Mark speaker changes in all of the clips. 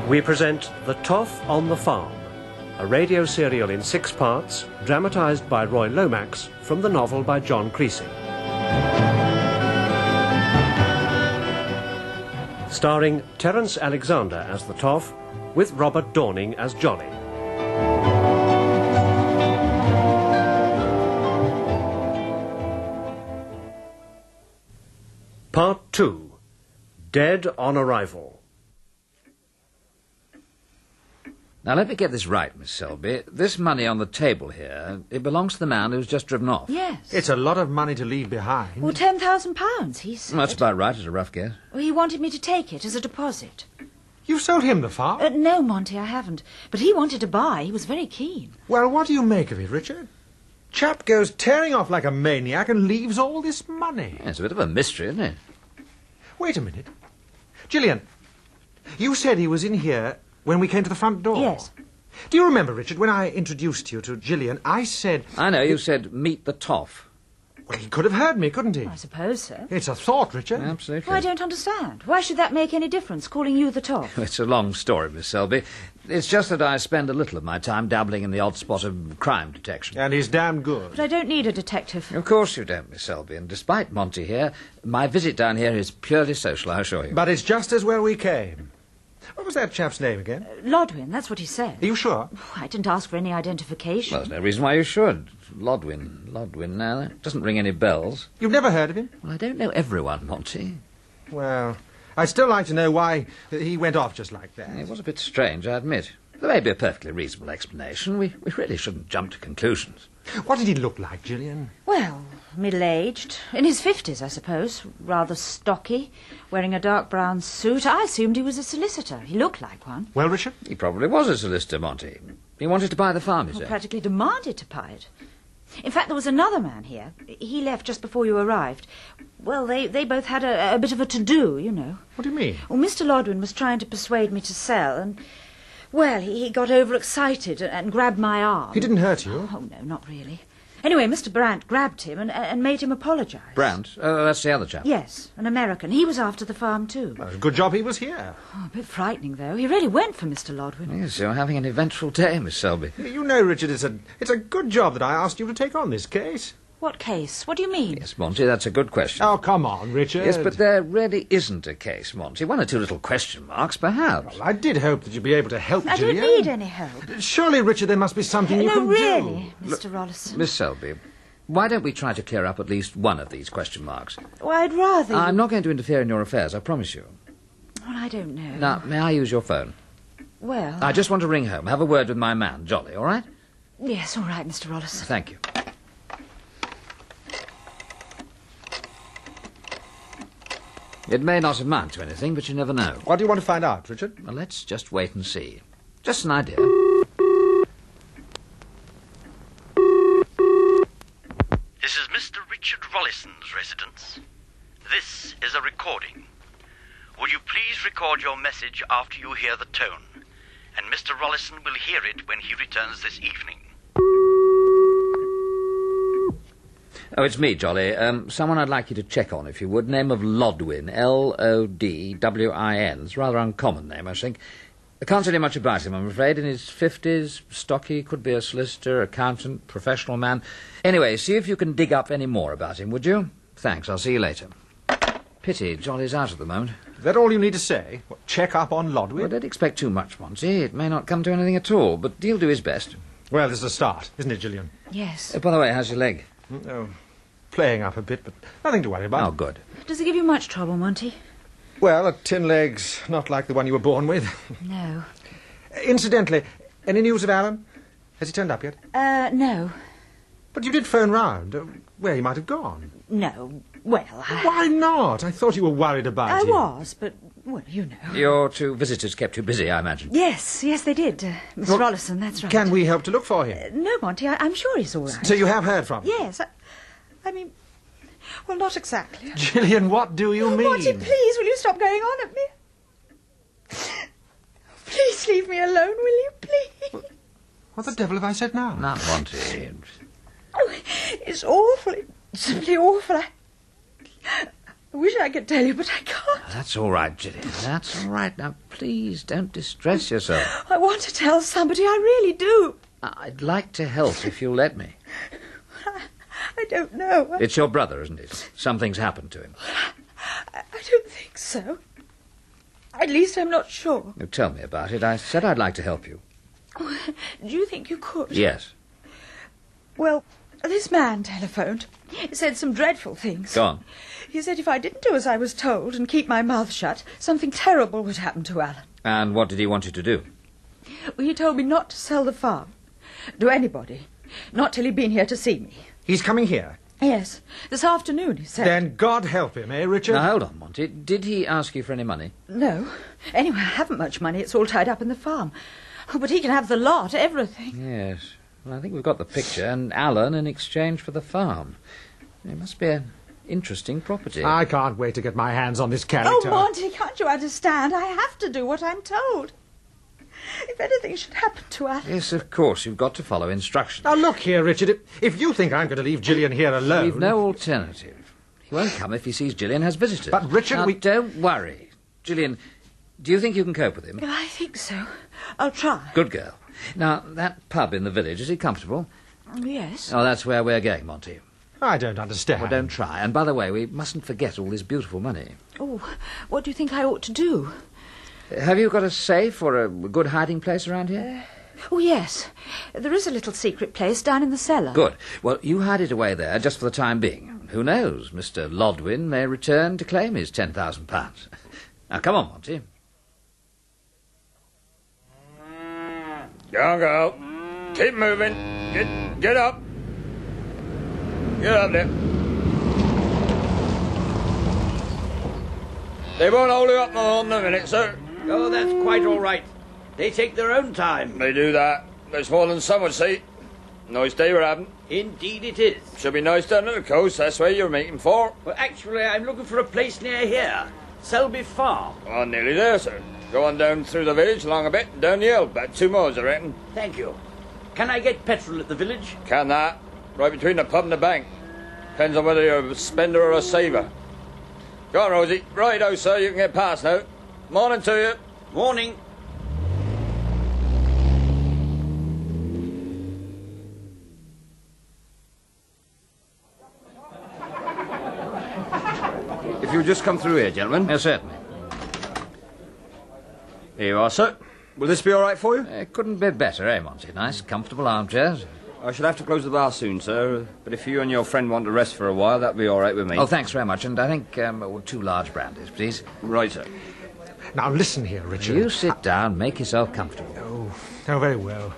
Speaker 1: We present The Toff on the Farm, a radio serial in 6 parts, dramatised by Roy Lomax from the novel by John Creasy. Starring Terence Alexander as the Toff, with Robert Dorning as Jolly. Part 2. Dead on Arrival.
Speaker 2: Now, let me get this right, Miss Selby. This money on the table here, it belongs to the man who's just driven off.
Speaker 3: Yes.
Speaker 4: It's a lot of money to leave behind.
Speaker 3: Well, £10,000, he said.
Speaker 2: That's about right, as a rough guess.
Speaker 3: Well, he wanted me to take it as a deposit.
Speaker 4: You've sold him the farm?
Speaker 3: No, Monty, I haven't. But he wanted to buy. He was very keen.
Speaker 4: Well, what do you make of it, Richard? Chap goes tearing off like a maniac and leaves all this money.
Speaker 2: Yeah, it's a bit of a mystery, isn't it?
Speaker 4: Wait a minute. Gillian, you said he was in here when we came to the front door.
Speaker 3: Yes.
Speaker 4: Do you remember, Richard, when I introduced you to Gillian, I said...
Speaker 2: I know, you said, meet the Toff.
Speaker 4: Well, he could have heard me, couldn't he?
Speaker 3: I suppose so.
Speaker 4: It's a thought, Richard.
Speaker 2: Absolutely.
Speaker 3: Well, I don't understand. Why should that make any difference, calling you the Toff?
Speaker 2: It's a long story, Miss Selby. It's just that I spend a little of my time dabbling in the odd spot of crime detection.
Speaker 4: And he's damn good.
Speaker 3: But I don't need a detective.
Speaker 2: Of course you don't, Miss Selby, and despite Monty here, my visit down here is purely social, I assure you.
Speaker 4: But it's just as well we came. What was that chap's name again?
Speaker 3: Lodwin, that's what he said.
Speaker 4: Are you sure?
Speaker 3: Oh, I didn't ask for any identification.
Speaker 2: Well, there's no reason why you should. Lodwin, now, that doesn't ring any bells.
Speaker 4: You've never heard of him?
Speaker 2: Well, I don't know everyone, Monty.
Speaker 4: Well, I'd still like to know why he went off just like that.
Speaker 2: It was a bit strange, I admit. There may be a perfectly reasonable explanation. We really shouldn't jump to conclusions.
Speaker 4: What did he look like, Gillian?
Speaker 3: Well, middle-aged. In his 50s, I suppose. Rather stocky. Wearing a dark brown suit. I assumed he was a solicitor. He looked like one.
Speaker 4: Well, Richard?
Speaker 2: He probably was a solicitor, Monty. He wanted to buy the farm, you
Speaker 3: Well,
Speaker 2: say?
Speaker 3: practically demanded to buy it. In fact, there was another man here. He left just before you arrived. Well, they both had a bit of a to-do, you know.
Speaker 4: What do you mean?
Speaker 3: Well, Mr. Lodwin was trying to persuade me to sell, and... Well, he got overexcited and grabbed my arm.
Speaker 4: He didn't hurt you?
Speaker 3: Oh, no, not really. Anyway, Mr. Brandt grabbed him and made him apologise.
Speaker 2: Brandt? Oh, that's the other chap.
Speaker 3: Yes, an American. He was after the farm, too.
Speaker 4: Well, good job he was here.
Speaker 3: Oh, a bit frightening, though. He really went for Mr. Lodwin.
Speaker 2: Yes, you're having an eventful day, Miss Selby.
Speaker 4: You know, Richard, it's a good job that I asked you to take on this case.
Speaker 3: What case? What do you mean?
Speaker 2: Yes, Monty, that's a good question.
Speaker 4: Oh, come on, Richard.
Speaker 2: Yes, but there really isn't a case, Monty. One or two little question marks, perhaps.
Speaker 4: Well, I did hope that you'd be able to help
Speaker 3: I
Speaker 4: Gillian.
Speaker 3: don't need any help.
Speaker 4: Surely, Richard, there must be something you
Speaker 3: No,
Speaker 4: can
Speaker 3: really,
Speaker 4: do.
Speaker 3: Mr. Rollison.
Speaker 2: Miss Selby, why don't we try to clear up at least one of these question marks?
Speaker 3: Well, I'd rather...
Speaker 2: I'm not going to interfere in your affairs, I promise you.
Speaker 3: Well, I don't know.
Speaker 2: Now, may I use your phone?
Speaker 3: Well...
Speaker 2: I just want to ring home, have a word with my man, Jolly, all right?
Speaker 3: Yes, all right, Mr. Rollison.
Speaker 2: Thank you. It may not amount to anything, but you never know.
Speaker 4: What do you want to find out, Richard?
Speaker 2: Well, let's just wait and see. Just an idea.
Speaker 5: This is Mr. Richard Rollison's residence. This is a recording. Would you please record your message after you hear the tone? And Mr. Rollison will hear it when he returns this evening.
Speaker 2: Oh, it's me, Jolly. Someone I'd like you to check on, if you would. Name of Lodwin. Lodwin. It's a rather uncommon name, I think. I can't tell you much about him, I'm afraid. In his 50s, stocky, could be a solicitor, accountant, professional man. Anyway, see if you can dig up any more about him, would you? Thanks, I'll see you later. Pity, Jolly's out at the moment.
Speaker 4: Is that all you need to say? What, check up on Lodwin?
Speaker 2: Well, don't expect too much, Monty. It may not come to anything at all, but he'll do his best.
Speaker 4: Well, this is a start, isn't it, Gillian?
Speaker 3: Yes.
Speaker 2: By the way, how's your leg?
Speaker 4: Oh, playing up a bit, but nothing to worry about.
Speaker 2: Oh, good.
Speaker 3: Does it give you much trouble, Monty?
Speaker 4: Well, a tin leg's not like the one you were born with.
Speaker 3: No.
Speaker 4: Incidentally, any news of Alan? Has he turned up yet?
Speaker 3: No.
Speaker 4: But you did phone round. Where he might have gone.
Speaker 3: No. Well,
Speaker 4: Why not? I thought you were worried about
Speaker 3: I
Speaker 4: him.
Speaker 3: was, but, well, you know.
Speaker 2: Your two visitors kept you busy, I imagine.
Speaker 3: Yes, they did. Miss
Speaker 4: Well,
Speaker 3: Rollison, that's right.
Speaker 4: Can we help to look for him?
Speaker 3: No, Monty, I'm sure he's all right.
Speaker 4: So you have heard from him?
Speaker 3: Yes, I mean... Well, not exactly.
Speaker 4: Gillian, what do you mean?
Speaker 3: Monty, please, will you stop going on at me? Please leave me alone, will you, please?
Speaker 4: What the devil have I said now?
Speaker 2: Not Monty.
Speaker 3: Oh, it's awful. It's simply awful. I wish I could tell you, but I can't.
Speaker 2: That's all right, Gillian. That's all right. Now, please don't distress yourself.
Speaker 3: I want to tell somebody, I really do.
Speaker 2: I'd like to help if you'll let me.
Speaker 3: I don't know.
Speaker 2: It's your brother, isn't it? Something's happened to him.
Speaker 3: I don't think so. At least I'm not sure.
Speaker 2: You tell me about it. I said I'd like to help you.
Speaker 3: Do you think you could?
Speaker 2: Yes.
Speaker 3: Well, this man telephoned. He said some dreadful things.
Speaker 2: Go on.
Speaker 3: He said if I didn't do as I was told and keep my mouth shut, something terrible would happen to Alan.
Speaker 2: And what did he want you to do?
Speaker 3: Well, he told me not to sell the farm to anybody. Not till he'd been here to see me.
Speaker 4: He's coming here.
Speaker 3: Yes, this afternoon, he said.
Speaker 4: Then God help him, eh, Richard?
Speaker 2: Now, hold on, Monty. Did he ask you for any money?
Speaker 3: No. Anyway, I haven't much money. It's all tied up in the farm. Oh, but he can have the lot, everything.
Speaker 2: Yes. Well, I think we've got the picture, and Alan in exchange for the farm. It must be an interesting property.
Speaker 4: I can't wait to get my hands on this character.
Speaker 3: Oh, Monty, can't you understand? I have to do what I'm told. If anything should happen to Alan...
Speaker 2: Yes, of course. You've got to follow instructions.
Speaker 4: Now, look here, Richard. If you think I'm going to leave Gillian here alone...
Speaker 2: We've no alternative. He won't come if he sees Gillian has visitors.
Speaker 4: But, Richard,
Speaker 2: now, don't worry. Gillian, do you think you can cope with him?
Speaker 3: I think so. I'll try.
Speaker 2: Good girl. Now, that pub in the village, is it comfortable?
Speaker 3: Yes.
Speaker 2: Oh, that's where we're going, Monty.
Speaker 4: I don't understand.
Speaker 2: Well, don't try. And by the way, we mustn't forget all this beautiful money.
Speaker 3: Oh, what do you think I ought to do?
Speaker 2: Have you got a safe or a good hiding place around here?
Speaker 3: Oh, yes. There is a little secret place down in the cellar.
Speaker 2: Good. Well, you hide it away there just for the time being. Who knows? Mr. Lodwin may return to claim his £10,000. Now, come on, Monty.
Speaker 6: Go on, girl. Keep moving. Get up. Get up there. They won't hold you up more than a minute, sir.
Speaker 7: Oh, that's quite all right. They take their own time.
Speaker 6: They do that. There's more than some would see. Nice day we're having.
Speaker 7: Indeed it is.
Speaker 6: Should be nice down at the coast. That's where you're meeting for.
Speaker 7: Well, actually, I'm looking for a place near here. Selby Farm.
Speaker 6: Oh, nearly there, sir. Go on down through the village, along a bit, and down the hill. About 2 miles, I reckon.
Speaker 7: Thank you. Can I get petrol at the village?
Speaker 6: Can that. Right between the pub and the bank. Depends on whether you're a spender or a saver. Go on, Rosie. Righto, sir. You can get past now. Morning to you.
Speaker 7: Morning.
Speaker 8: If you'll just come through here, gentlemen.
Speaker 2: Yes, certainly.
Speaker 8: Here you are, sir. Will this be all right for you?
Speaker 2: It couldn't be better, eh, Monty? Nice, comfortable armchairs.
Speaker 8: I shall have to close the bar soon, sir. But if you and your friend want to rest for a while, that'll be all right with me.
Speaker 2: Oh, thanks very much. And I think 2 large brandies, please.
Speaker 8: Right, sir.
Speaker 4: Now, listen here, Richard.
Speaker 2: You sit down, make yourself comfortable.
Speaker 4: Oh, very well.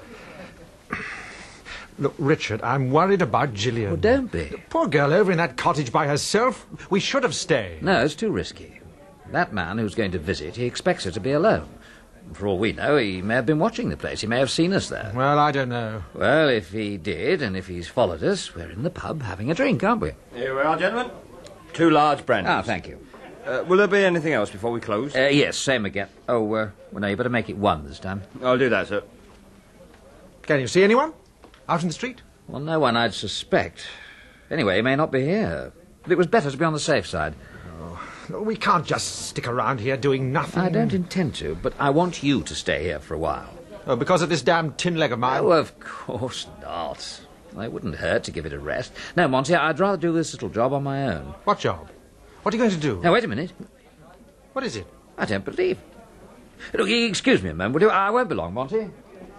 Speaker 4: Look, Richard, I'm worried about Gillian.
Speaker 2: Well, don't be.
Speaker 4: Poor girl over in that cottage by herself. We should have stayed.
Speaker 2: No, it's too risky. That man who's going to visit, he expects her to be alone. For all we know, he may have been watching the place. He may have seen us there.
Speaker 4: Well, I don't know.
Speaker 2: Well, if he did, and if he's followed us, we're in the pub having a drink, aren't we?
Speaker 8: Here we are, gentlemen. 2 large brandies.
Speaker 2: Ah, thank you.
Speaker 8: Will there be anything else before we close?
Speaker 2: Yes, same again. Oh, well, no, you better make it 1 this time.
Speaker 8: I'll do that, sir.
Speaker 4: Can you see anyone? Out in the street?
Speaker 2: Well, no one I'd suspect. Anyway, he may not be here. But it was better to be on the safe side.
Speaker 4: No, we can't just stick around here doing nothing.
Speaker 2: I don't intend to, but I want you to stay here for a while.
Speaker 4: Oh, because of this damn tin leg of mine?
Speaker 2: Oh, of course not. It wouldn't hurt to give it a rest. No, Monty, I'd rather do this little job on my own.
Speaker 4: What job? What are you going to do?
Speaker 2: Now, wait a minute.
Speaker 4: What is it?
Speaker 2: I don't believe. Look, excuse me a moment, would you? I won't be long, Monty.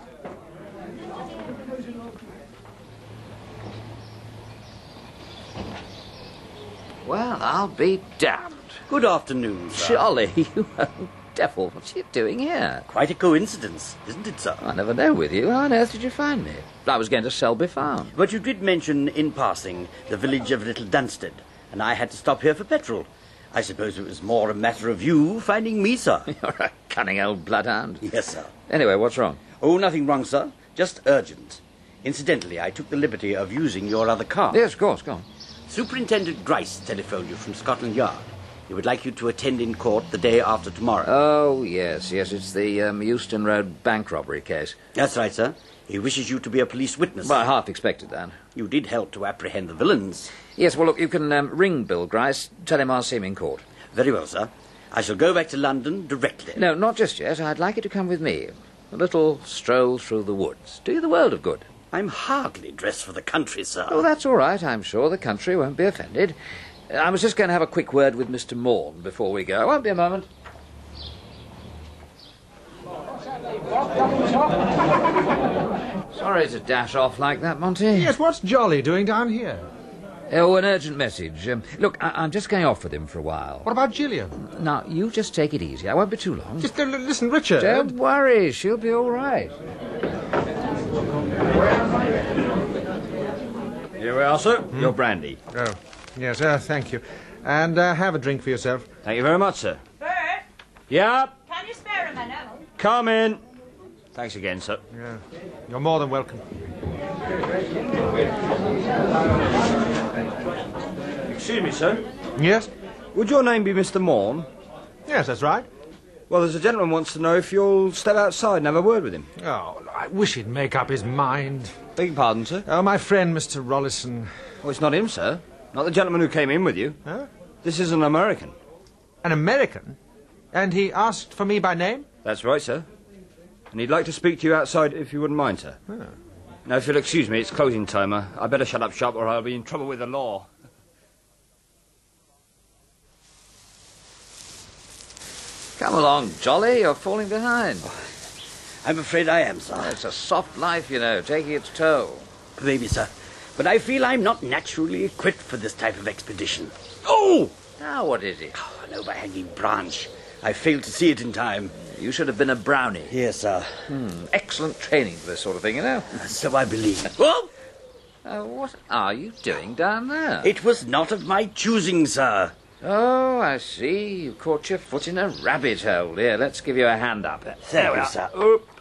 Speaker 2: Well, I'll be damned.
Speaker 7: Good afternoon, sir.
Speaker 2: Jolly, you old devil. What are you doing here?
Speaker 7: Quite a coincidence, isn't it, sir?
Speaker 2: I never know with you. How on earth did you find me? I was going to Selby Farm.
Speaker 7: But you did mention, in passing, the village of Little Dunsted, and I had to stop here for petrol. I suppose it was more a matter of you finding me, sir.
Speaker 2: You're a cunning old bloodhound.
Speaker 7: Yes, sir.
Speaker 2: Anyway, what's wrong?
Speaker 7: Oh, nothing wrong, sir. Just urgent. Incidentally, I took the liberty of using your other car.
Speaker 2: Yes, of course, go on.
Speaker 7: Superintendent Grice telephoned you from Scotland Yard. He would like you to attend in court the day after tomorrow.
Speaker 2: Oh, yes, it's the Euston Road bank robbery case.
Speaker 7: That's right, sir. He wishes you to be a police witness.
Speaker 2: Well, I half expected that.
Speaker 7: You did help to apprehend the villains.
Speaker 2: Yes, well, look, you can ring Bill Grice, tell him I'll see him in court.
Speaker 7: Very well, sir. I shall go back to London directly.
Speaker 2: No, not just yet. I'd like you to come with me. A little stroll through the woods. Do you the world of good.
Speaker 7: I'm hardly dressed for the country, sir.
Speaker 2: Oh, that's all right. I'm sure the country won't be offended. I was just going to have a quick word with Mr. Morn before we go. Won't be a moment. Sorry to dash off like that, Monty.
Speaker 4: Yes, what's Jolly doing down here?
Speaker 2: Oh, an urgent message. Look, I'm just going off with him for a while.
Speaker 4: What about Gillian?
Speaker 2: Now, you just take it easy. I won't be too long.
Speaker 4: Just listen, Richard.
Speaker 2: Don't worry. She'll be all right.
Speaker 8: Here we are, sir. Your brandy.
Speaker 4: Oh, yes, thank you. And have a drink for yourself.
Speaker 8: Thank you very much, sir.
Speaker 3: Bert,
Speaker 8: Yep.
Speaker 3: can you spare a minute?
Speaker 8: Come in. Thanks again, sir.
Speaker 4: Yeah, you're more than welcome.
Speaker 8: Excuse me, sir.
Speaker 4: Yes?
Speaker 8: Would your name be Mr. Morn?
Speaker 4: Yes, that's right.
Speaker 8: Well, there's a gentleman wants to know if you'll step outside and have a word with him.
Speaker 4: Oh, I wish he'd make up his mind.
Speaker 8: Beg your pardon, sir?
Speaker 4: Oh, my friend, Mr. Rollison.
Speaker 8: Oh, it's not him, sir. Not the gentleman who came in with you.
Speaker 4: Huh?
Speaker 8: This is an American.
Speaker 4: An American? And he asked for me by name?
Speaker 8: That's right, sir. And he'd like to speak to you outside if you wouldn't mind, sir.
Speaker 4: Oh.
Speaker 8: Now, if you'll excuse me, it's closing time. I better shut up shop or I'll be in trouble with the law.
Speaker 2: Come along, Jolly. You're falling behind.
Speaker 7: I'm afraid I am, sir.
Speaker 2: It's a soft life, you know, taking its toll.
Speaker 7: Maybe, sir. But I feel I'm not naturally equipped for this type of expedition. Oh!
Speaker 2: Now, what is it?
Speaker 7: Oh, an overhanging branch. I failed to see it in time.
Speaker 2: You should have been a brownie.
Speaker 7: Yes, sir.
Speaker 2: Excellent training for this sort of thing, you know.
Speaker 7: So I believe. Well,
Speaker 2: What are you doing down there?
Speaker 7: it was not of my choosing, sir.
Speaker 2: Oh, I see. You caught your foot in a rabbit hole. Here, let's give you a hand up.
Speaker 7: Thank you, sir.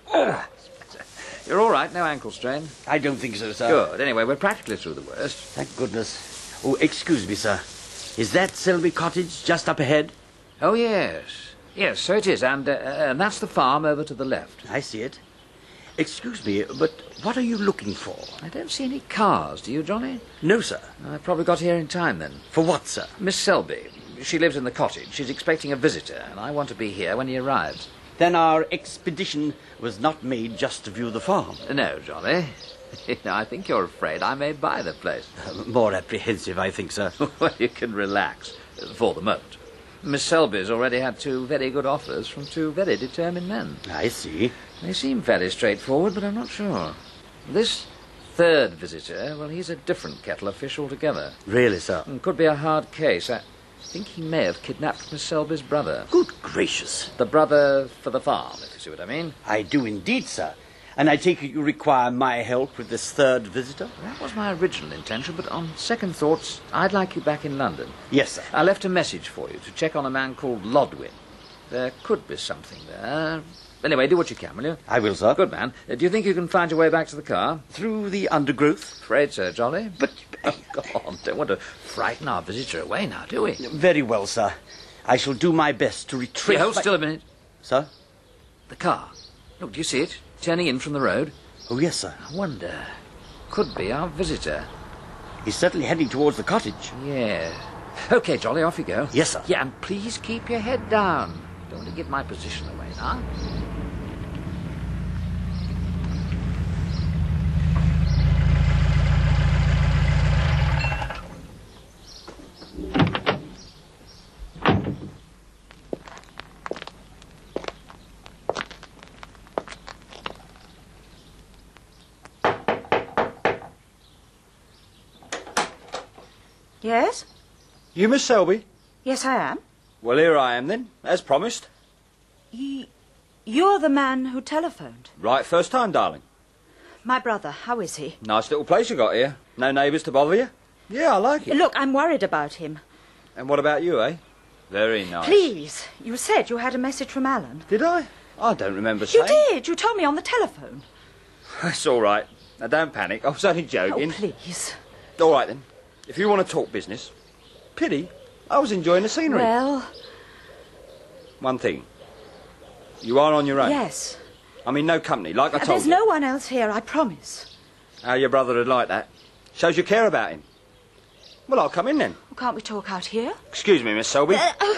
Speaker 2: You're all right, no ankle strain.
Speaker 7: I don't think so, sir.
Speaker 2: Good. Anyway, we're practically through the worst.
Speaker 7: Thank goodness. Oh, excuse me, sir. Is that Selby Cottage just up ahead?
Speaker 2: Oh, yes. Yes, so it is. And that's the farm over to the left.
Speaker 7: I see it. Excuse me, but what are you looking for?
Speaker 2: I don't see any cars, do you, Johnny?
Speaker 7: No, sir.
Speaker 2: I probably got here in time, then.
Speaker 7: For what, sir?
Speaker 2: Miss Selby. She lives in the cottage. She's expecting a visitor, and I want to be here when he arrives.
Speaker 7: Then our expedition was not made just to view the farm.
Speaker 2: No, Johnny. I think you're afraid I may buy the place.
Speaker 7: More apprehensive, I think, sir.
Speaker 2: Well, you can relax, for the moment. Miss Selby's already had 2 very good offers from 2 very determined men.
Speaker 7: I see.
Speaker 2: They seem fairly straightforward, but I'm not sure. This 3rd visitor, well, he's a different kettle of fish altogether.
Speaker 7: Really, sir?
Speaker 2: And could be a hard case. I think he may have kidnapped Miss Selby's brother.
Speaker 7: Good gracious.
Speaker 2: The brother for the farm, if you see what I mean.
Speaker 7: I do indeed, sir. And I take it you require my help with this 3rd visitor?
Speaker 2: That was my original intention, but on second thoughts, I'd like you back in London.
Speaker 7: Yes, sir.
Speaker 2: I left a message for you to check on a man called Lodwin. There could be something there. Anyway, do what you can, will you?
Speaker 7: I will, sir.
Speaker 2: Good man. Do you think you can find your way back to the car?
Speaker 7: Through the undergrowth?
Speaker 2: Afraid so, Jolly.
Speaker 7: But...
Speaker 2: Oh, go on. Don't want to frighten our visitor away now, do we?
Speaker 7: Very well, sir. I shall do my best to retrace...
Speaker 2: Hold still a minute.
Speaker 7: Sir?
Speaker 2: The car. Look, do you see it? Turning in from the road.
Speaker 7: Oh, yes, sir.
Speaker 2: I wonder. Could be our visitor.
Speaker 7: He's certainly heading towards the cottage.
Speaker 2: Yeah. OK, Jolly, off you go.
Speaker 7: Yes, sir.
Speaker 2: Yeah, and please keep your head down. Don't want to give my position away now.
Speaker 3: Yes?
Speaker 8: You Miss Selby?
Speaker 3: Yes, I am.
Speaker 8: Well, here I am then, as promised.
Speaker 3: You're the man who telephoned.
Speaker 8: Right first time, darling.
Speaker 3: My brother, how is he?
Speaker 8: Nice little place you got here. No neighbours to bother you. Yeah, I like it.
Speaker 3: Look, I'm worried about him.
Speaker 8: And what about you, eh? Very nice.
Speaker 3: Please, you said you had a message from Alan.
Speaker 8: Did I? I don't remember
Speaker 3: You
Speaker 8: saying.
Speaker 3: did. You told me on the telephone.
Speaker 8: It's all right. Now, don't panic. I was only joking.
Speaker 3: Oh, please.
Speaker 8: All right, then. If you want to talk business. Pity. I was enjoying the scenery.
Speaker 3: Well,
Speaker 8: One thing. You are on your own?
Speaker 3: yes.
Speaker 8: I mean, no company, like I told
Speaker 3: There's
Speaker 8: you.
Speaker 3: no one else here, I promise.
Speaker 8: How your brother would like that. Shows you care about him. Well, I'll come in then.
Speaker 3: Well, can't we talk out here?
Speaker 8: Excuse me, Miss Selby.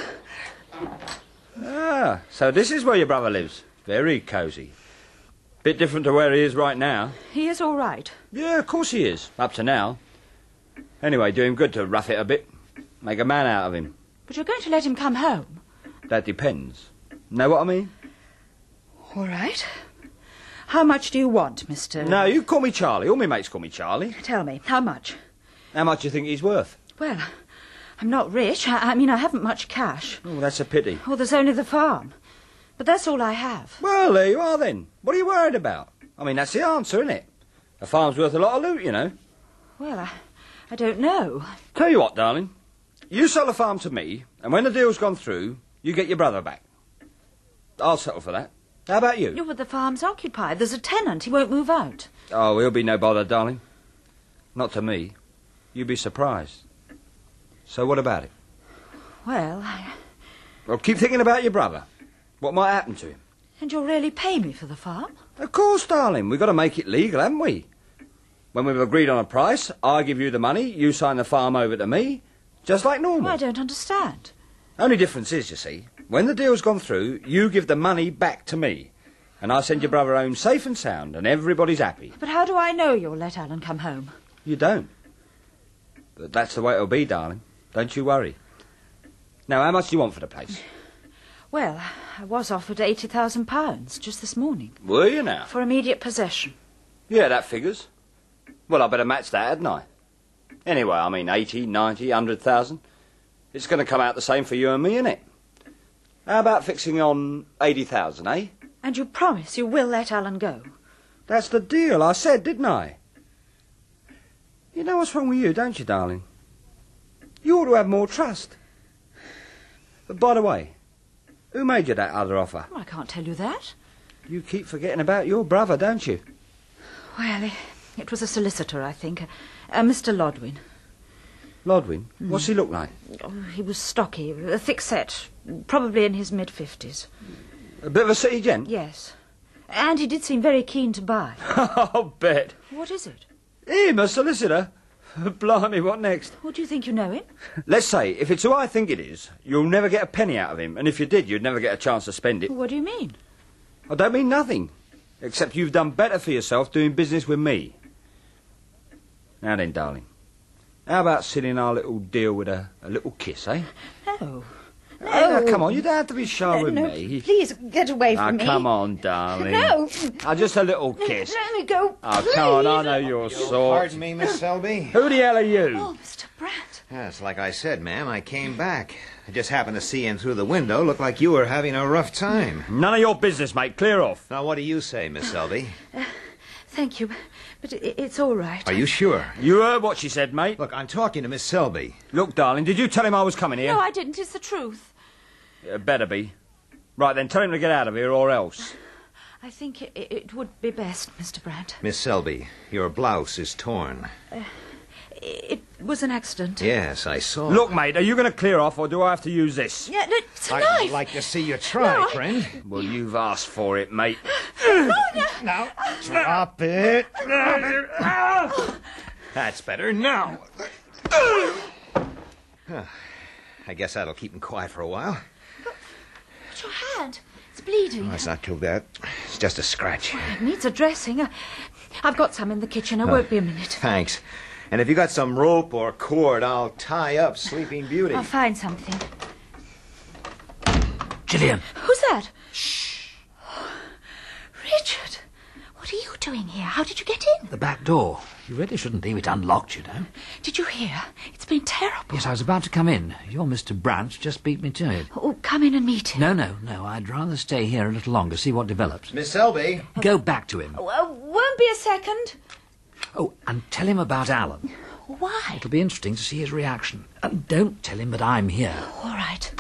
Speaker 8: Ah, so this is where your brother lives. Very cosy. Bit different to where he is right now.
Speaker 3: He is all right.
Speaker 8: Yeah, of course he is. Up to now. Anyway, do him good to rough it a bit. Make a man out of him.
Speaker 3: But you're going to let him come home?
Speaker 8: That depends. Know what I mean?
Speaker 3: All right. How much do you want, Mr...
Speaker 8: No, you call me Charlie. All my mates call me Charlie.
Speaker 3: Tell me, how much?
Speaker 8: How much do you think he's worth?
Speaker 3: Well, I'm not rich. I mean, I haven't much cash.
Speaker 8: Oh, that's a pity.
Speaker 3: Oh, there's only the farm. But that's all I have.
Speaker 8: Well, there you are then. What are you worried about? I mean, that's the answer, isn't it? A farm's worth a lot of loot, you know.
Speaker 3: Well, I don't know.
Speaker 8: Tell you what, darling. You sell the farm to me, and when the deal's gone through, you get your brother back. I'll settle for that. How about you?
Speaker 3: No, but the farm's occupied. There's a tenant. He won't move out.
Speaker 8: Oh, he'll be no bother, darling. Not to me. You'd be surprised. So what about it?
Speaker 3: Well,
Speaker 8: Well, keep thinking about your brother. What might happen to him?
Speaker 3: And you'll really pay me for the farm?
Speaker 8: Of course, darling. We've got to make it legal, haven't we? When we've agreed on a price, I give you the money, you sign the farm over to me, just like normal.
Speaker 3: Well, I don't understand.
Speaker 8: Only difference is, you see, when the deal's gone through, you give the money back to me. And I send your brother home safe and sound, and everybody's happy.
Speaker 3: But how do I know you'll let Alan come home?
Speaker 8: You don't. But that's the way it'll be, darling. Don't you worry. Now, how much do you want for the place?
Speaker 3: Well, I was offered £80,000 just this morning.
Speaker 8: Were you now?
Speaker 3: For immediate possession.
Speaker 8: Yeah, that figures. Well, I better match that, hadn't I? Anyway, I mean 80, 90, 100,000. It's going to come out the same for you and me, innit? How about fixing on 80,000, eh?
Speaker 3: And you promise you will let Alan go?
Speaker 8: That's the deal, I said, didn't I? You know what's wrong with you, don't you, darling? You ought to have more trust. But by the way, who made you that other offer?
Speaker 3: Well, I can't tell you that.
Speaker 8: You keep forgetting about your brother, don't you?
Speaker 3: Well, it was a solicitor, I think. Mr. Lodwin.
Speaker 8: Lodwin? What's he look like?
Speaker 3: Oh, he was stocky, thick-set, probably in his mid-50s.
Speaker 8: A bit of a city gent?
Speaker 3: Yes. And he did seem very keen to buy.
Speaker 8: I'll bet.
Speaker 3: What is it?
Speaker 8: Him, a solicitor? Blimey, what next?
Speaker 3: What do you think you know him?
Speaker 8: Let's say, if it's who I think it is, you'll never get a penny out of him, and if you did, you'd never get a chance to spend it.
Speaker 3: What do you mean?
Speaker 8: I don't mean nothing, except you've done better for yourself doing business with me. Now then, darling, how about sealing our little deal with a little kiss, eh?
Speaker 3: No.
Speaker 8: Now, come on, you don't have to be shy with
Speaker 3: no,
Speaker 8: me.
Speaker 3: please, get away from me.
Speaker 8: Come on, darling.
Speaker 3: No.
Speaker 8: Just a little kiss.
Speaker 3: Let me go.
Speaker 8: Oh, come on, I
Speaker 3: please.
Speaker 8: know your sort.
Speaker 9: Pardon me, Miss Selby.
Speaker 8: Who the hell are you?
Speaker 3: Oh, Mr. Brandt.
Speaker 9: Yes, like I said, ma'am, I came back. I just happened to see in through the window. Looked like you were having a rough time.
Speaker 8: None of your business, mate. Clear off.
Speaker 9: Now, what do you say, Miss Selby?
Speaker 3: Thank you, but it's all right.
Speaker 9: Are you sure?
Speaker 8: You heard what she said, mate.
Speaker 9: Look, I'm talking to Miss Selby.
Speaker 8: Look, darling, did you tell him I was coming here?
Speaker 3: No, I didn't. It's the truth.
Speaker 8: Better be. Right, then tell him to get out of here or else.
Speaker 3: I think it would be best, Mr. Brandt.
Speaker 9: Miss Selby, your blouse is torn.
Speaker 3: It was an accident.
Speaker 9: Yes, I saw.
Speaker 8: Look, mate, are you going to clear off or do I have to use this?
Speaker 3: Yeah, no, it's a
Speaker 9: I'd
Speaker 3: knife.
Speaker 9: like to see you try,
Speaker 3: No,
Speaker 9: friend.
Speaker 8: Well, you've asked for it, mate.
Speaker 9: Now, drop it. That's better. Now. I guess that'll keep him quiet for a while.
Speaker 3: But your hand, it's bleeding.
Speaker 9: Oh, it's not too bad. It's just a scratch.
Speaker 3: It needs a dressing. I've got some in the kitchen. I won't be a minute.
Speaker 9: Thanks. And if you got some rope or cord, I'll tie up Sleeping Beauty.
Speaker 3: I'll find something.
Speaker 2: Gillian.
Speaker 3: Who's that? Shh. Richard, what are you doing here? How did you get in?
Speaker 2: The back door. You really shouldn't leave it unlocked, you know.
Speaker 3: Did you hear? It's been terrible.
Speaker 2: Yes, I was about to come in. Your Mr. Brandt just beat me to it.
Speaker 3: Oh, come in and meet him.
Speaker 2: No. I'd rather stay here a little longer, see what develops.
Speaker 9: Miss Selby.
Speaker 2: Go back to him.
Speaker 3: Won't be a second.
Speaker 2: Oh, and tell him about Alan.
Speaker 3: Why?
Speaker 2: It'll be interesting to see his reaction. And don't tell him that I'm here.
Speaker 3: All right.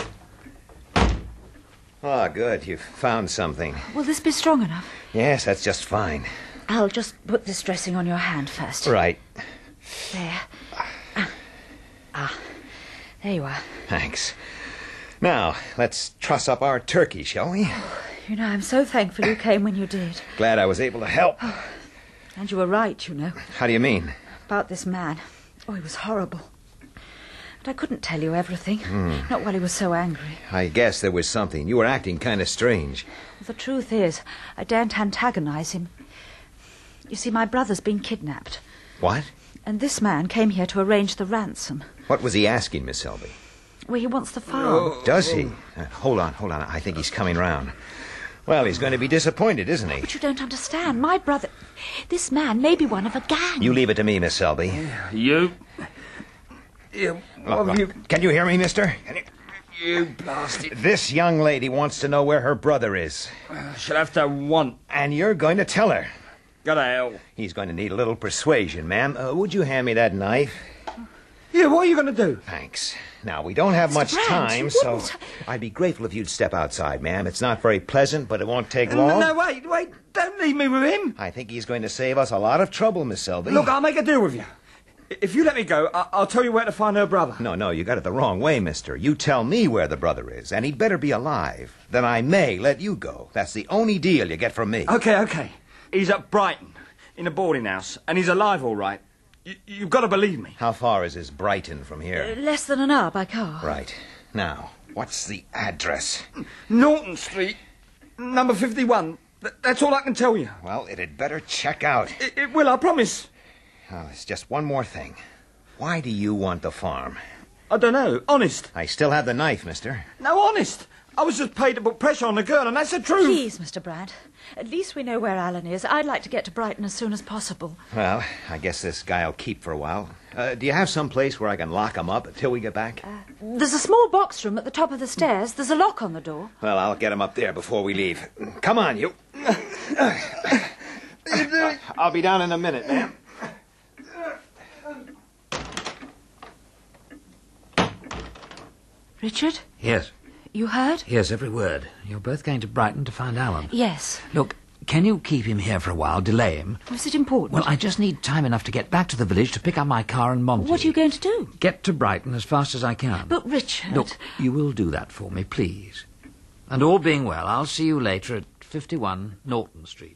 Speaker 9: Oh, good. You've found something.
Speaker 3: Will this be strong enough?
Speaker 9: Yes, that's just fine.
Speaker 3: I'll just put this dressing on your hand first.
Speaker 9: Right.
Speaker 3: There. There you are.
Speaker 9: Thanks. Now, let's truss up our turkey, shall we?
Speaker 3: You know, I'm so thankful you came when you did.
Speaker 9: Glad I was able to help.
Speaker 3: And you were right, you know.
Speaker 9: How do you mean?
Speaker 3: About this man. Oh, he was horrible. But I couldn't tell you everything. Not while he was so angry.
Speaker 9: I guess there was something. You were acting kind of strange.
Speaker 3: Well, the truth is, I daren't antagonize him. You see, my brother's been kidnapped.
Speaker 9: What?
Speaker 3: And this man came here to arrange the ransom.
Speaker 9: What was he asking, Miss Selby?
Speaker 3: Well, he wants the farm.
Speaker 9: Does he? Hold on. I think he's coming round. Well, he's going to be disappointed, isn't he?
Speaker 3: But you don't understand. My brother... This man may be one of a gang.
Speaker 9: You leave it to me, Miss Selby.
Speaker 8: You...
Speaker 9: Look. Can you hear me, mister?
Speaker 8: You blasted...
Speaker 9: This young lady wants to know where her brother is.
Speaker 8: She'll have to want...
Speaker 9: And you're going to tell her.
Speaker 8: Go to hell.
Speaker 9: He's going to need a little persuasion, ma'am. Would you hand me that knife?
Speaker 8: Yeah, what are you going to do?
Speaker 9: Thanks. Now, we don't have much time, so I'd be grateful if you'd step outside, ma'am. It's not very pleasant, but it won't take long.
Speaker 8: No, wait. Don't leave me with him.
Speaker 9: I think he's going to save us a lot of trouble, Miss Selby.
Speaker 8: Look, I'll make a deal with you. If you let me go, I'll tell you where to find her brother.
Speaker 9: No, you got it the wrong way, mister. You tell me where the brother is, and he'd better be alive. Then I may let you go. That's the only deal you get from me.
Speaker 8: Okay. He's at Brighton, in a boarding house, and he's alive all right. You've got to believe me.
Speaker 9: How far is this Brighton from here?
Speaker 3: Less than an hour by car.
Speaker 9: Right. Now, what's the address?
Speaker 8: Norton Street, number 51. That's all I can tell you.
Speaker 9: Well, it'd better check out.
Speaker 8: It will, I promise.
Speaker 9: Oh, it's just one more thing. Why do you want the farm?
Speaker 8: I don't know. Honest.
Speaker 9: I still have the knife, mister.
Speaker 8: No, honest. I was just paid to put pressure on the girl, and that's the truth.
Speaker 3: Please, Mr. Brad. At least we know where Alan is. I'd like to get to Brighton as soon as possible.
Speaker 9: Well, I guess this guy'll keep for a while. Do you have some place where I can lock him up until we get back?
Speaker 3: There's a small box room at the top of the stairs. There's a lock on the door.
Speaker 9: Well, I'll get him up there before we leave. Come on, you. I'll be down in a minute, ma'am.
Speaker 3: Richard?
Speaker 2: Yes.
Speaker 3: You heard?
Speaker 2: Yes, every word. You're both going to Brighton to find Alan.
Speaker 3: Yes.
Speaker 2: Look, can you keep him here for a while, delay him?
Speaker 3: Was it important?
Speaker 2: Well, I just need time enough to get back to the village to pick up my car and Monty.
Speaker 3: What are you going to do?
Speaker 2: Get to Brighton as fast as I can.
Speaker 3: But, Richard...
Speaker 2: Look, you will do that for me, please. And all being well, I'll see you later at 51 Norton Street.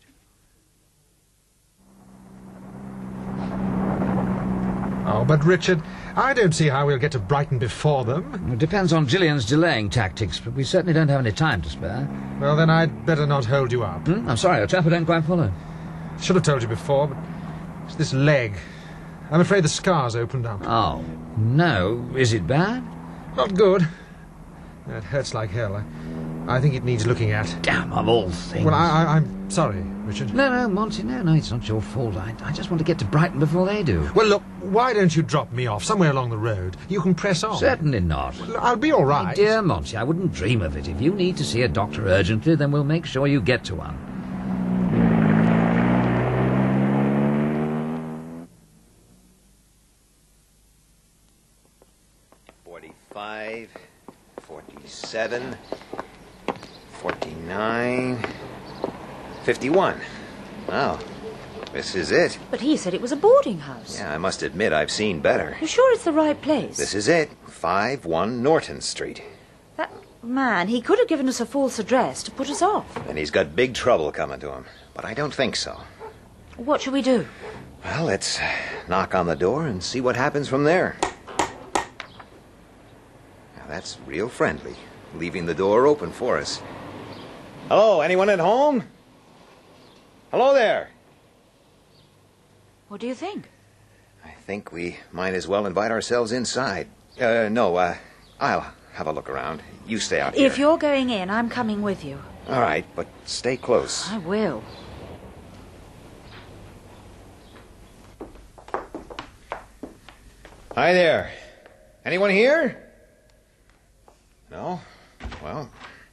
Speaker 4: Oh, but Richard, I don't see how we'll get to Brighton before them.
Speaker 2: It depends on Gillian's delaying tactics, but we certainly don't have any time to spare.
Speaker 4: Well, then I'd better not hold you up.
Speaker 2: I'm sorry, old chap, I don't quite follow.
Speaker 4: Should have told you before, but it's this leg. I'm afraid the scar's opened up.
Speaker 2: Oh, no. Is it bad?
Speaker 4: Not good. It hurts like hell. I think it needs looking at.
Speaker 2: Damn, of all things.
Speaker 4: Well, I'm sorry, Richard.
Speaker 2: No, Monty, no, it's not your fault. I just want to get to Brighton before they do.
Speaker 4: Well, look, why don't you drop me off somewhere along the road? You can press on.
Speaker 2: Certainly not.
Speaker 4: Well, I'll be all right.
Speaker 2: My dear Monty, I wouldn't dream of it. If you need to see a doctor urgently, then we'll make sure you get to one.
Speaker 9: $45, $47, $49, $51. Wow, this is it.
Speaker 3: But he said it was a boarding house.
Speaker 9: Yeah, I must admit I've seen better.
Speaker 3: You sure it's the right place?
Speaker 9: This is it. 51 Norton Street.
Speaker 3: That man, he could have given us a false address to put us off.
Speaker 9: And he's got big trouble coming to him. But I don't think so.
Speaker 3: What shall we do?
Speaker 9: Well, let's knock on the door and see what happens from there. Now, that's real friendly, leaving the door open for us. Hello, anyone at home? Hello there.
Speaker 3: What do you think?
Speaker 9: I think we might as well invite ourselves inside. No, I'll have a look around. You stay out here.
Speaker 3: If you're going in, I'm coming with you.
Speaker 9: All right, but stay close.
Speaker 3: I will.
Speaker 9: Hi there. Anyone here? No? Well...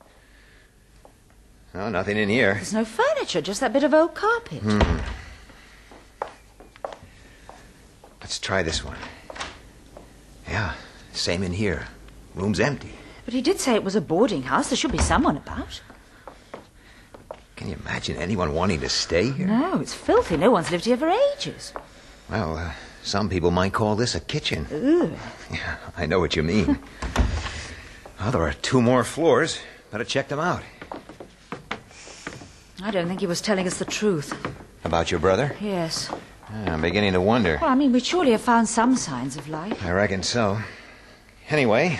Speaker 9: no, nothing in here.
Speaker 3: There's no furniture, just that bit of old carpet.
Speaker 9: Let's try this one. Yeah, same in here. Room's empty.
Speaker 3: But he did say it was a boarding house. There should be someone about.
Speaker 9: Can you imagine anyone wanting to stay here?
Speaker 3: No, it's filthy. No one's lived here for ages.
Speaker 9: Well, Some people might call this a kitchen.
Speaker 3: Ooh.
Speaker 9: Yeah, I know what you mean. Well, there are 2 more floors. Better check them out.
Speaker 3: I don't think he was telling us the truth.
Speaker 9: About your brother?
Speaker 3: Yes.
Speaker 9: I'm beginning to wonder.
Speaker 3: Well, I mean, we'd surely have found some signs of life.
Speaker 9: I reckon so. Anyway,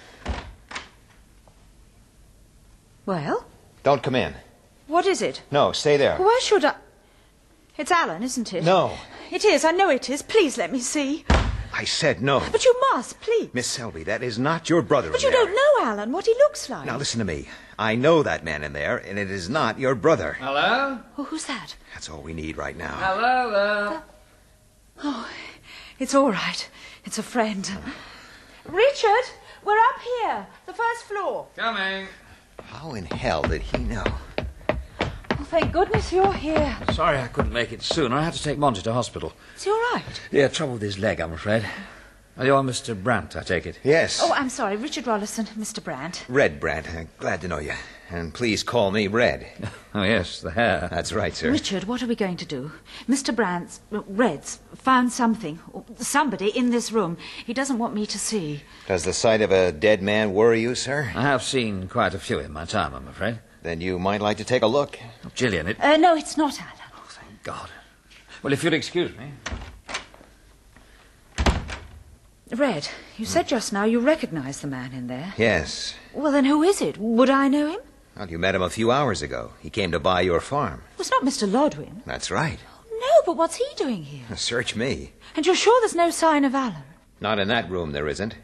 Speaker 3: Well?
Speaker 9: don't come in.
Speaker 3: What is it?
Speaker 9: No, stay there.
Speaker 3: Why should I... It's Alan, isn't it?
Speaker 9: No.
Speaker 3: It is, I know it is. Please let me see.
Speaker 9: I said no.
Speaker 3: But you must, please.
Speaker 9: Miss Selby, that is not your brother
Speaker 3: But
Speaker 9: in
Speaker 3: you
Speaker 9: there.
Speaker 3: don't know Alan, what he looks like.
Speaker 9: Now listen to me. I know that man in there, and it is not your brother.
Speaker 2: Hello?
Speaker 3: Oh, who's that?
Speaker 9: That's all we need right now.
Speaker 2: Hello there.
Speaker 3: Oh, it's all right. It's a friend. Richard, we're up here. The first floor.
Speaker 2: Coming.
Speaker 9: How in hell did he know?
Speaker 3: Oh, thank goodness you're here.
Speaker 2: Sorry I couldn't make it sooner. I had to take Monty to hospital.
Speaker 3: Is he all right?
Speaker 2: Yeah, trouble with his leg, I'm afraid. Are you Mr. Brandt, I take it?
Speaker 9: Yes.
Speaker 3: Oh, I'm sorry. Richard Rollison, Mr. Brandt.
Speaker 9: Red Brandt. Glad to know you. And please call me Red.
Speaker 2: Oh, yes, the hair.
Speaker 9: That's right, sir.
Speaker 3: Richard, what are we going to do? Mr. Brandt's, Red's, found something, somebody in this room he doesn't want me to see.
Speaker 9: Does the sight of a dead man worry you, sir?
Speaker 2: I have seen quite a few in my time, I'm afraid.
Speaker 9: Then you might like to take a look.
Speaker 2: Oh, Gillian, it...
Speaker 3: No, it's not Alan.
Speaker 2: Oh, thank God. Well, if you'll excuse me...
Speaker 3: Red, you said just now you recognized the man in there.
Speaker 9: Yes.
Speaker 3: Well, then who is it? Would I know him?
Speaker 9: Well, you met him a few hours ago. He came to buy your farm.
Speaker 3: Well, it's not Mr. Lodwin.
Speaker 9: That's right.
Speaker 3: No, but what's he doing here?
Speaker 9: Search me.
Speaker 3: And you're sure there's no sign of Alan?
Speaker 9: Not in that room, there isn't.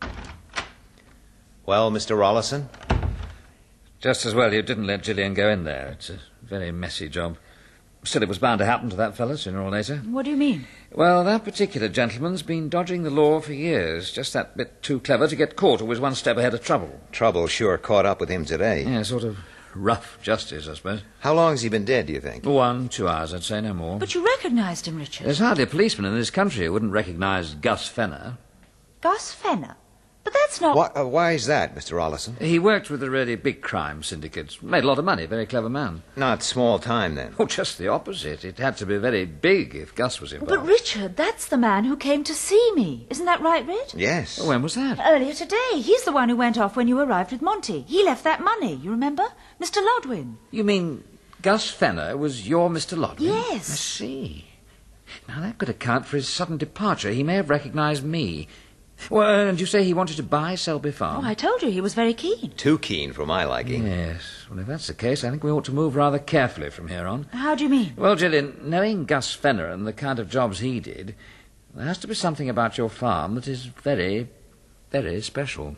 Speaker 9: Well, Mr. Rollison?
Speaker 2: Just as well you didn't let Gillian go in there. It's a very messy job. Still, it was bound to happen to that fellow sooner or later.
Speaker 3: What do you mean?
Speaker 2: Well, that particular gentleman's been dodging the law for years. Just that bit too clever to get caught, always one step ahead of trouble.
Speaker 9: Trouble sure caught up with him today.
Speaker 2: Yeah, sort of rough justice, I suppose.
Speaker 9: How long's he been dead, do you think?
Speaker 2: 1-2 hours, I'd say, no more.
Speaker 3: But you recognized him, Richard.
Speaker 2: There's hardly a policeman in this country who wouldn't recognize Gus Fenner.
Speaker 3: Gus Fenner? But that's not...
Speaker 9: Why is that, Mr. Rollison?
Speaker 2: He worked with the really big crime syndicates. Made a lot of money, very clever man.
Speaker 9: Not small time, then.
Speaker 2: Oh, just the opposite. It had to be very big if Gus was involved.
Speaker 3: But, Richard, that's the man who came to see me. Isn't that right, Red?
Speaker 9: Yes.
Speaker 2: When was that?
Speaker 3: Earlier today. He's the one who went off when you arrived with Monty. He left that money, you remember? Mr. Lodwin.
Speaker 2: You mean Gus Fenner was your Mr. Lodwin?
Speaker 3: Yes.
Speaker 2: I see. Now, that could account for his sudden departure. He may have recognized me. Well, and you say he wanted to buy Selby Farm?
Speaker 3: Oh, I told you he was very keen.
Speaker 9: Too keen for my liking.
Speaker 2: Yes. Well, if that's the case, I think we ought to move rather carefully from here on.
Speaker 3: How do you mean?
Speaker 2: Well, Gillian, knowing Gus Fenner and the kind of jobs he did, there has to be something about your farm that is very, very special.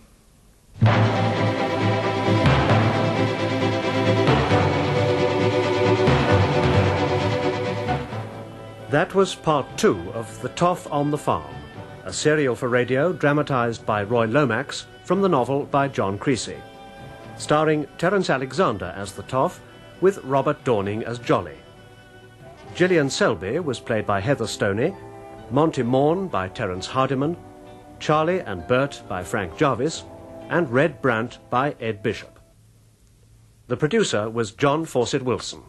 Speaker 1: That was part 2 of The Toff on the Farm, a serial for radio dramatised by Roy Lomax from the novel by John Creasy, starring Terence Alexander as the Toff with Robert Dorning as Jolly. Gillian Selby was played by Heather Stoney, Monty Morn by Terence Hardiman, Charlie and Bert by Frank Jarvis, and Red Brandt by Ed Bishop. The producer was John Fawcett Wilson.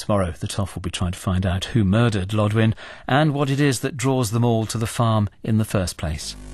Speaker 10: Tomorrow, the Toff will be trying to find out who murdered Lodwyn and what it is that draws them all to the farm in the first place.